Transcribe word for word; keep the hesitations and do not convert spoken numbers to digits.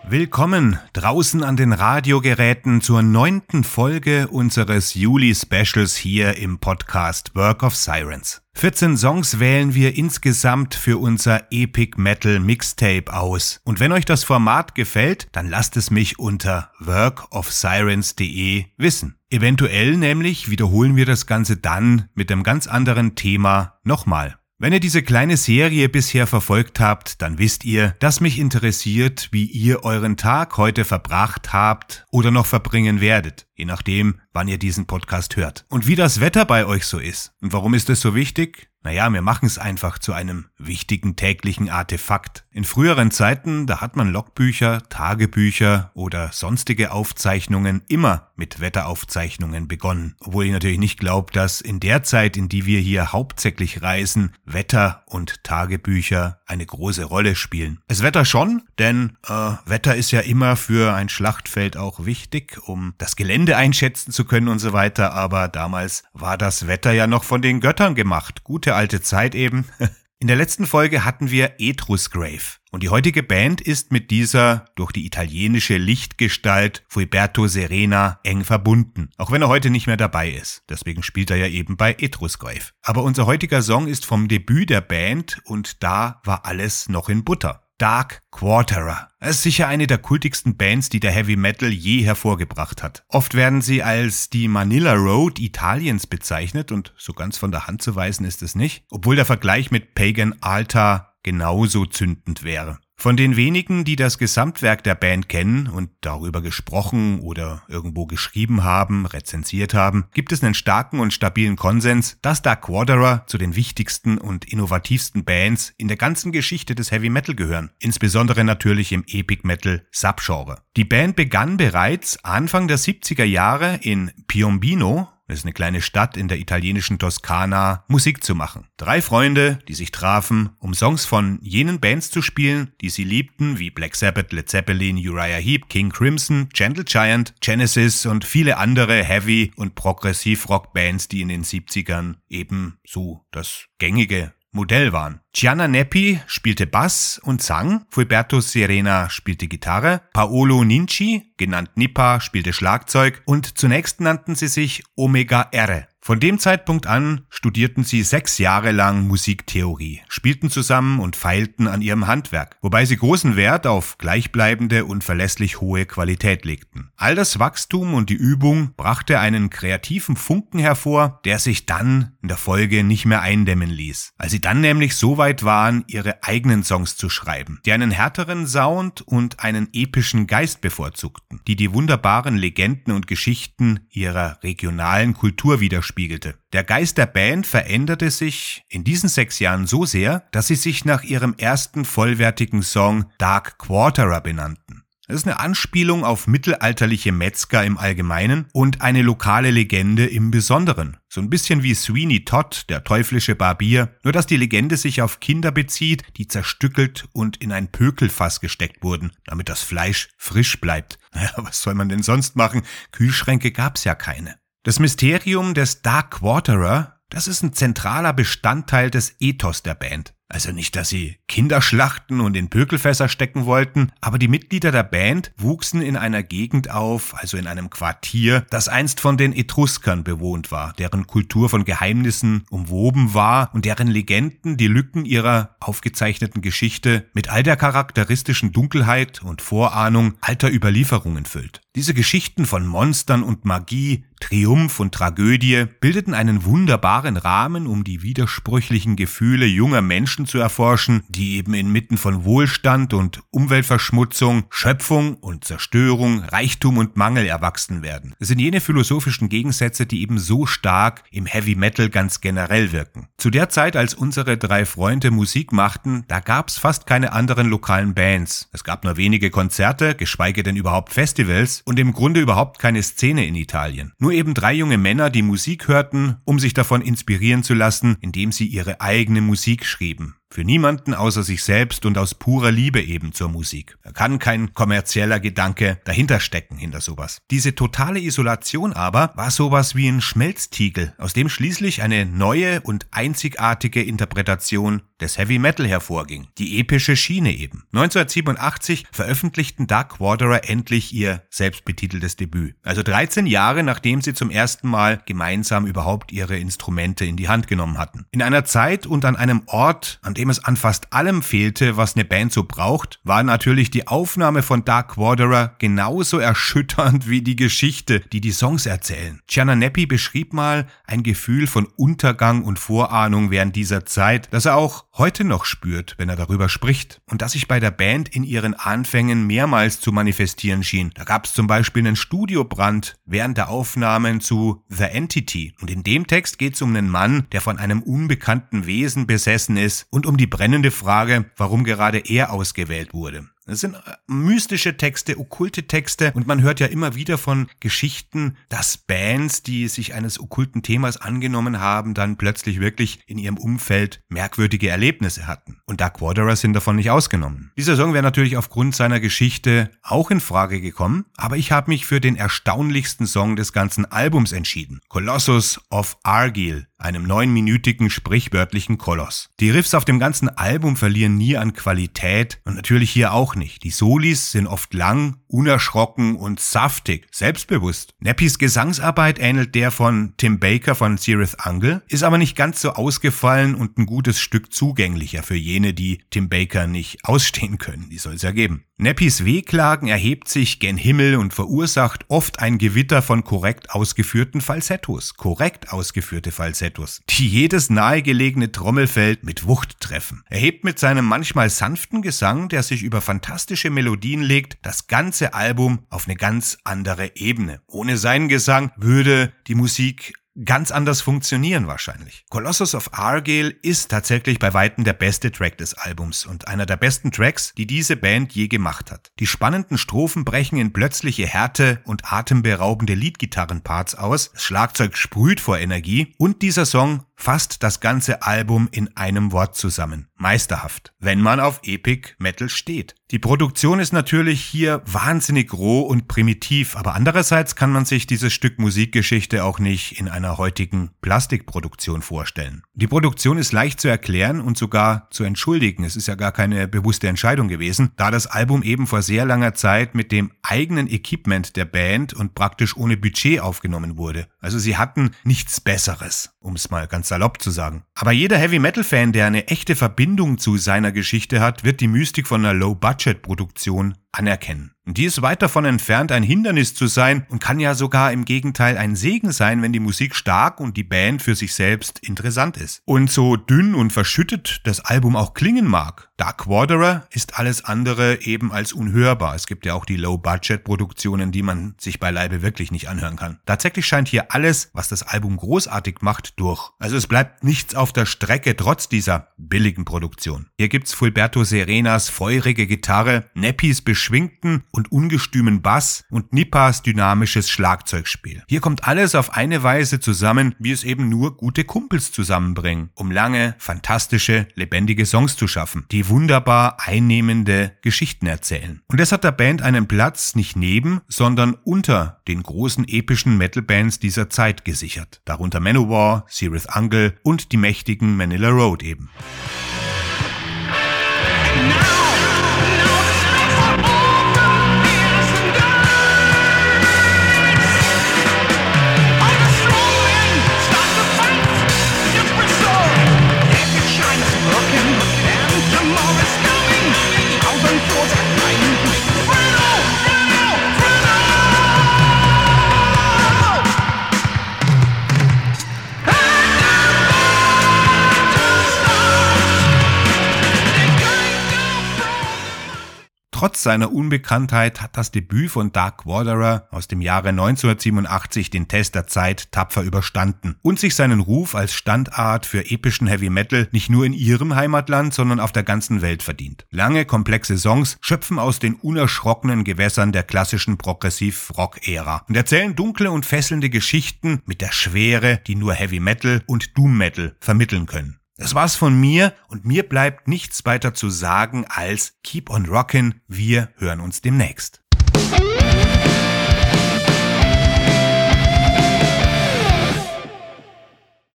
Willkommen draußen an den Radiogeräten zur neunten Folge unseres Juli-Specials hier im Podcast Work of Sirens. vierzehn Songs wählen wir insgesamt für unser Epic Metal Mixtape aus. Und wenn euch das Format gefällt, dann lasst es mich unter work of sirens punkt de wissen. Eventuell nämlich wiederholen wir das Ganze dann mit einem ganz anderen Thema nochmal. Wenn ihr diese kleine Serie bisher verfolgt habt, dann wisst ihr, dass mich interessiert, wie ihr euren Tag heute verbracht habt oder noch verbringen werdet, je nachdem, wann ihr diesen Podcast hört. Und wie das Wetter bei euch so ist. Und warum ist das so wichtig? Naja, wir machen es einfach zu einem wichtigen täglichen Artefakt. In früheren Zeiten, da hat man Logbücher, Tagebücher oder sonstige Aufzeichnungen immer mit Wetteraufzeichnungen begonnen. Obwohl ich natürlich nicht glaube, dass in der Zeit, in die wir hier hauptsächlich reisen, Wetter und Tagebücher eine große Rolle spielen. Das Wetter schon, denn äh, Wetter ist ja immer für ein Schlachtfeld auch wichtig, um das Gelände einschätzen zu können und so weiter. Aber damals war das Wetter ja noch von den Göttern gemacht. Gute alte Zeit eben. In der letzten Folge hatten wir Etrusgrave und die heutige Band ist mit dieser durch die italienische Lichtgestalt Fulberto Serena eng verbunden, auch wenn er heute nicht mehr dabei ist. Deswegen spielt er ja eben bei Etrusgrave. Aber unser heutiger Song ist vom Debüt der Band und da war alles noch in Butter. Dark Quarterer. Es ist sicher eine der kultigsten Bands, die der Heavy Metal je hervorgebracht hat. Oft werden sie als die Manila Road Italiens bezeichnet und so ganz von der Hand zu weisen ist es nicht, obwohl der Vergleich mit Pagan Altar genauso zündend wäre. Von den wenigen, die das Gesamtwerk der Band kennen und darüber gesprochen oder irgendwo geschrieben haben, rezensiert haben, gibt es einen starken und stabilen Konsens, dass Dark Quarterer zu den wichtigsten und innovativsten Bands in der ganzen Geschichte des Heavy Metal gehören, insbesondere natürlich im Epic Metal Subgenre. Die Band begann bereits Anfang der siebziger Jahre in Piombino, das ist eine kleine Stadt in der italienischen Toskana, Musik zu machen. Drei Freunde, die sich trafen, um Songs von jenen Bands zu spielen, die sie liebten, wie Black Sabbath, Led Zeppelin, Uriah Heep, King Crimson, Gentle Giant, Genesis und viele andere Heavy- und Progressiv-Rock-Bands, die in den siebzigern eben so das gängige Modell waren. Gianna Neppi spielte Bass und sang, Fulberto Serena spielte Gitarre, Paolo Ninci, genannt Nippa, spielte Schlagzeug und zunächst nannten sie sich Omega R. Von dem Zeitpunkt an studierten sie sechs Jahre lang Musiktheorie, spielten zusammen und feilten an ihrem Handwerk, wobei sie großen Wert auf gleichbleibende und verlässlich hohe Qualität legten. All das Wachstum und die Übung brachte einen kreativen Funken hervor, der sich dann in der Folge nicht mehr eindämmen ließ. Als sie dann nämlich so weit waren, ihre eigenen Songs zu schreiben, die einen härteren Sound und einen epischen Geist bevorzugten, die die wunderbaren Legenden und Geschichten ihrer regionalen Kultur widerspiegelten. Der Geist der Band veränderte sich in diesen sechs Jahren so sehr, dass sie sich nach ihrem ersten vollwertigen Song Dark Quarterer benannten. Das ist eine Anspielung auf mittelalterliche Metzger im Allgemeinen und eine lokale Legende im Besonderen. So ein bisschen wie Sweeney Todd, der teuflische Barbier, nur dass die Legende sich auf Kinder bezieht, die zerstückelt und in ein Pökelfass gesteckt wurden, damit das Fleisch frisch bleibt. Naja, was soll man denn sonst machen? Kühlschränke gab's ja keine. Das Mysterium des Dark Quarterer, das ist ein zentraler Bestandteil des Ethos der Band. Also nicht, dass sie Kinder schlachten und in Pökelfässer stecken wollten, aber die Mitglieder der Band wuchsen in einer Gegend auf, also in einem Quartier, das einst von den Etruskern bewohnt war, deren Kultur von Geheimnissen umwoben war und deren Legenden die Lücken ihrer aufgezeichneten Geschichte mit all der charakteristischen Dunkelheit und Vorahnung alter Überlieferungen füllt. Diese Geschichten von Monstern und Magie, Triumph und Tragödie bildeten einen wunderbaren Rahmen, um die widersprüchlichen Gefühle junger Menschen zu erforschen, die eben inmitten von Wohlstand und Umweltverschmutzung, Schöpfung und Zerstörung, Reichtum und Mangel erwachsen werden. Es sind jene philosophischen Gegensätze, die eben so stark im Heavy Metal ganz generell wirken. Zu der Zeit, als unsere drei Freunde Musik machten, da gab's fast keine anderen lokalen Bands. Es gab nur wenige Konzerte, geschweige denn überhaupt Festivals und im Grunde überhaupt keine Szene in Italien. Nur eben drei junge Männer, die Musik hörten, um sich davon inspirieren zu lassen, indem sie ihre eigene Musik schrieben. Für niemanden außer sich selbst und aus purer Liebe eben zur Musik. Da kann kein kommerzieller Gedanke dahinter stecken, hinter sowas. Diese totale Isolation aber war sowas wie ein Schmelztiegel, aus dem schließlich eine neue und einzigartige Interpretation des Heavy Metal hervorging. Die epische Schiene eben. neunzehnhundertsiebenundachtzig veröffentlichten Dark Wanderer endlich ihr selbstbetiteltes Debüt. Also dreizehn Jahre, nachdem sie zum ersten Mal gemeinsam überhaupt ihre Instrumente in die Hand genommen hatten. In einer Zeit und an einem Ort, an dem es an fast allem fehlte, was eine Band so braucht, war natürlich die Aufnahme von Dark Wanderer genauso erschütternd wie die Geschichte, die die Songs erzählen. Tjerna Neppi beschrieb mal ein Gefühl von Untergang und Vorahnung während dieser Zeit, das er auch heute noch spürt, wenn er darüber spricht, und das sich bei der Band in ihren Anfängen mehrmals zu manifestieren schien. Da gab es zum Beispiel einen Studiobrand während der Aufnahmen zu The Entity, und in dem Text geht es um einen Mann, der von einem unbekannten Wesen besessen ist, und um die brennende Frage, warum gerade er ausgewählt wurde. Das sind mystische Texte, okkulte Texte, und man hört ja immer wieder von Geschichten, dass Bands, die sich eines okkulten Themas angenommen haben, dann plötzlich wirklich in ihrem Umfeld merkwürdige Erlebnisse hatten. Und Dark Wanderer sind davon nicht ausgenommen. Dieser Song wäre natürlich aufgrund seiner Geschichte auch in Frage gekommen, aber ich habe mich für den erstaunlichsten Song des ganzen Albums entschieden. Colossus of Argyll, einem neunminütigen sprichwörtlichen Koloss. Die Riffs auf dem ganzen Album verlieren nie an Qualität und natürlich hier auch nicht. Die Solis sind oft lang, unerschrocken und saftig, selbstbewusst. Neppis Gesangsarbeit ähnelt der von Tim Baker von Cirith Ungol, ist aber nicht ganz so ausgefallen und ein gutes Stück zugänglicher für jene, die Tim Baker nicht ausstehen können. Die soll es ja geben. Neppis Wehklagen erhebt sich gen Himmel und verursacht oft ein Gewitter von korrekt ausgeführten Falsettos. Korrekt ausgeführte Falsettos, die jedes nahegelegene Trommelfell mit Wucht treffen. Er hebt mit seinem manchmal sanften Gesang, der sich über fantastische Melodien legt, das ganze Album auf eine ganz andere Ebene. Ohne seinen Gesang würde die Musik ganz anders funktionieren wahrscheinlich. Colossus of Argyll ist tatsächlich bei weitem der beste Track des Albums und einer der besten Tracks, die diese Band je gemacht hat. Die spannenden Strophen brechen in plötzliche Härte und atemberaubende Leadgitarrenparts aus, das Schlagzeug sprüht vor Energie und dieser Song fasst das ganze Album in einem Wort zusammen. Meisterhaft, wenn man auf Epic Metal steht. Die Produktion ist natürlich hier wahnsinnig roh und primitiv, aber andererseits kann man sich dieses Stück Musikgeschichte auch nicht in einer heutigen Plastikproduktion vorstellen. Die Produktion ist leicht zu erklären und sogar zu entschuldigen. Es ist ja gar keine bewusste Entscheidung gewesen, da das Album eben vor sehr langer Zeit mit dem eigenen Equipment der Band und praktisch ohne Budget aufgenommen wurde. Also sie hatten nichts Besseres, um es mal ganz salopp zu sagen. Aber jeder Heavy-Metal-Fan, der eine echte Verbindung zu seiner Geschichte hat, wird die Mystik von einer Low-Budget-Produktion anerkennen. Und die ist weit davon entfernt, ein Hindernis zu sein und kann ja sogar im Gegenteil ein Segen sein, wenn die Musik stark und die Band für sich selbst interessant ist. Und so dünn und verschüttet das Album auch klingen mag, Dark Wanderer ist alles andere eben als unhörbar. Es gibt ja auch die Low-Budget-Produktionen, die man sich beileibe wirklich nicht anhören kann. Tatsächlich scheint hier alles, was das Album großartig macht, durch. Also es bleibt nichts auf der Strecke, trotz dieser billigen Produktion. Hier gibt's Fulberto Serenas feurige Gitarre, Neppis beschwingten und ungestümen Bass und Nippas dynamisches Schlagzeugspiel. Hier kommt alles auf eine Weise zusammen, wie es eben nur gute Kumpels zusammenbringen, um lange, fantastische, lebendige Songs zu schaffen, die wunderbar einnehmende Geschichten erzählen. Und das hat der Band einen Platz nicht neben, sondern unter den großen epischen Metal-Bands dieser Zeit gesichert. Darunter Manowar, Cirith Ungol und die mächtigen Manilla Road eben. Trotz seiner Unbekanntheit hat das Debüt von Dark Wanderer aus dem Jahre neunzehnhundertsiebenundachtzig den Test der Zeit tapfer überstanden und sich seinen Ruf als Standart für epischen Heavy Metal nicht nur in ihrem Heimatland, sondern auf der ganzen Welt verdient. Lange, komplexe Songs schöpfen aus den unerschrockenen Gewässern der klassischen Progressiv-Rock-Ära und erzählen dunkle und fesselnde Geschichten mit der Schwere, die nur Heavy Metal und Doom Metal vermitteln können. Das war's von mir und mir bleibt nichts weiter zu sagen als Keep on Rockin'. Wir hören uns demnächst.